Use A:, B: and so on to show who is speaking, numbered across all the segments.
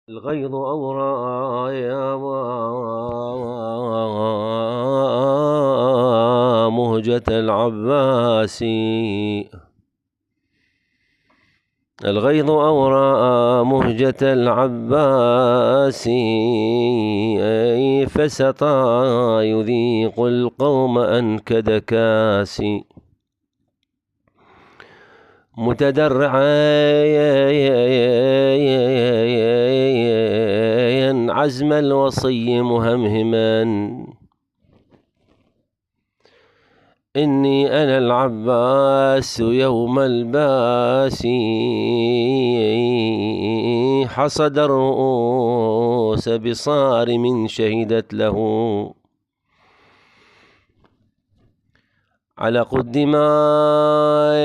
A: الغيظ أورى يا مهجة العباس. الغيظ أورى مهجة العباس، فسطى يذيق القوم أنكد كاس. متدرعا عزم الوصي مهمهما، إني أنا العباس يوم الباس. حصد الرؤوس بصارم شهدت له، علق الدماء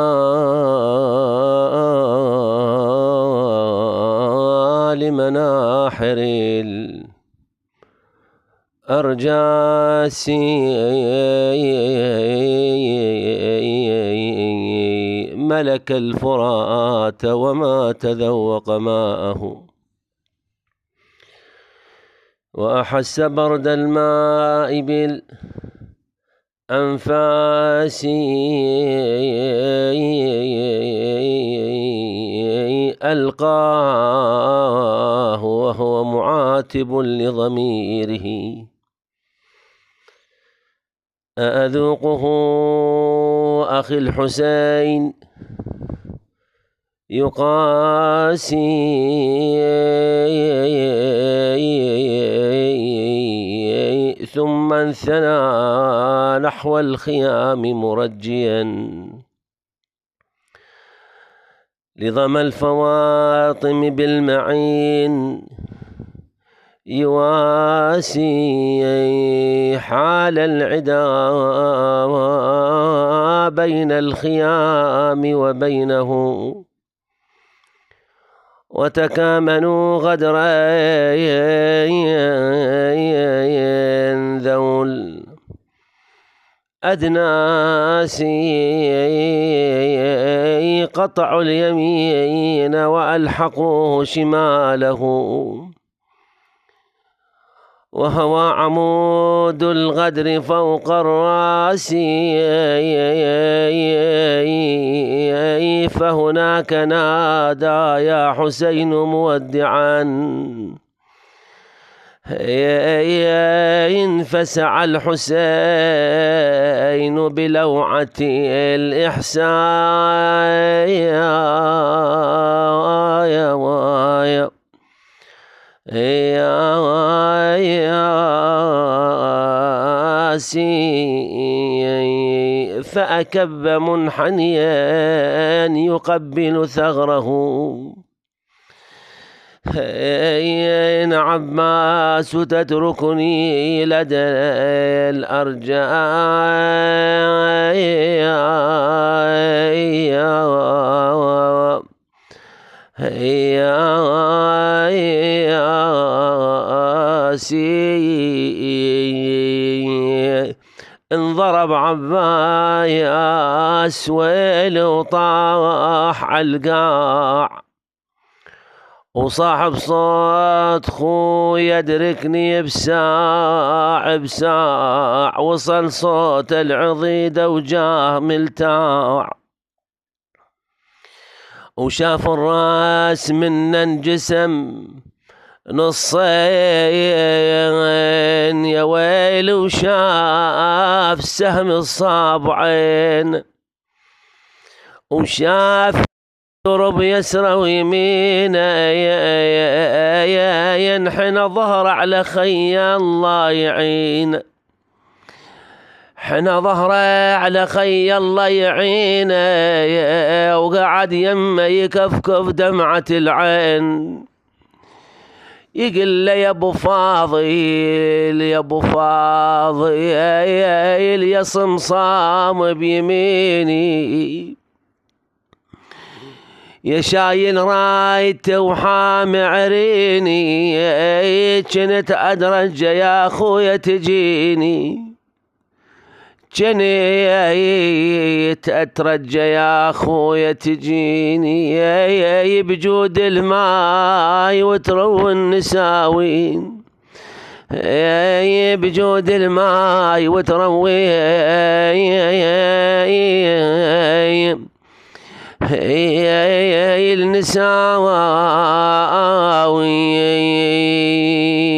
A: لمناحر الأرجاس. ملك الفرات وما تذوق ماءه، وأحس برد الماء بالأنفاس. ألقاه وهو معاتب لضميره، أذوقه أخي الحسين يقاسي. ثم انثنى نحو الخيام مرجيا، لظم الفواطم بالمعين يواسي. حال العدا بين الخيام وبينه، وتكامنوا غدرا ذو الأدناس. قطعوا اليمين وألحقوه شماله، وهو عمود الغدر فوق الراس. فهناك نادى يا حسين مودعا، فسعى الحسين بلوعة الإحسان. فأكب منحنيا يقبل ثغره، إن عباس تتركني لدى الأرجاء. انضرب عباس ويل وطاح عالقاع، وصاحب صوت خو يدركني بساع بساع. وصل صوت العضيدة وجاه ملتاع، وشاف الراس منا انجسم نصين يا ويل. وشاف سهم الصابعين، وشاف ضرب يسرى ويمينه، ينحنى ظهر على خي الله يعين. حنى ظهره على خي الله يعينه، وقعد يمه يكفكف دمعة العين. يقول له يا ابو فاضل يا ابو فاضل يا صمصام بيميني، يا شايل رايته وحامي عريني. كنت ادرج يا اخويا تجيني، جنيت أترجى يا أخويا تجيني بجود الماي وتروي النساوين، بجود الماي وتروي النساوين.